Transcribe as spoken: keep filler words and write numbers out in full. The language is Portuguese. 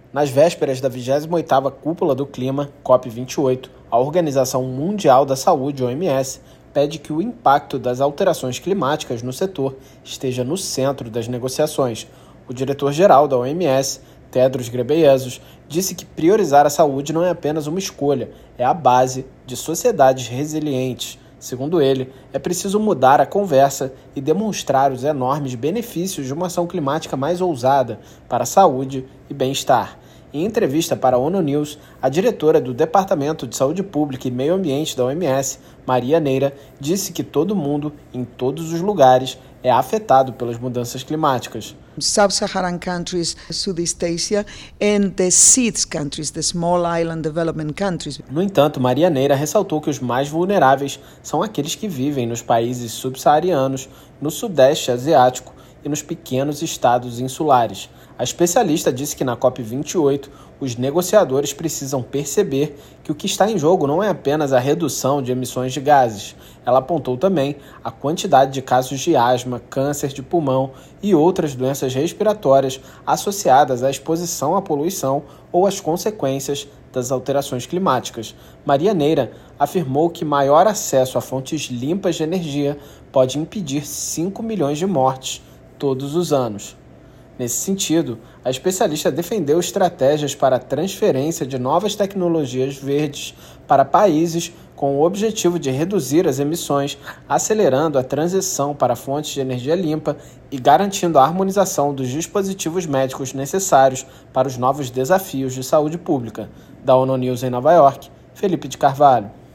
Nas vésperas da vigésima oitava Cúpula do Clima, COP vinte e oito, a Organização Mundial da Saúde, O M S, pede que o impacto das alterações climáticas no setor esteja no centro das negociações. O diretor-geral da O M S, Tedros Ghebreyesus, disse que priorizar a saúde não é apenas uma escolha, é a base de sociedades resilientes. Segundo ele, é preciso mudar a conversa e demonstrar os enormes benefícios de uma ação climática mais ousada para a saúde e bem-estar. Em entrevista para a ONU News, a diretora do Departamento de Saúde Pública e Meio Ambiente da O M S, Maria Neira, disse que todo mundo, em todos os lugares, é afetado pelas mudanças climáticas. Sub-Saharan countries, Southeast Asia, and the S I D S countries, the Small Island Development countries. No entanto, Maria Neira ressaltou que os mais vulneráveis são aqueles que vivem nos países subsaarianos, no Sudeste Asiático e nos pequenos estados insulares. A especialista disse que na COP vinte e oito, os negociadores precisam perceber que o que está em jogo não é apenas a redução de emissões de gases. Ela apontou também a quantidade de casos de asma, câncer de pulmão e outras doenças respiratórias associadas à exposição à poluição ou às consequências das alterações climáticas. Maria Neira afirmou que maior acesso a fontes limpas de energia pode impedir cinco milhões de mortes todos os anos. Nesse sentido, a especialista defendeu estratégias para a transferência de novas tecnologias verdes para países com o objetivo de reduzir as emissões, acelerando a transição para fontes de energia limpa e garantindo a harmonização dos dispositivos médicos necessários para os novos desafios de saúde pública. Da ONU News em Nova York, Felipe de Carvalho.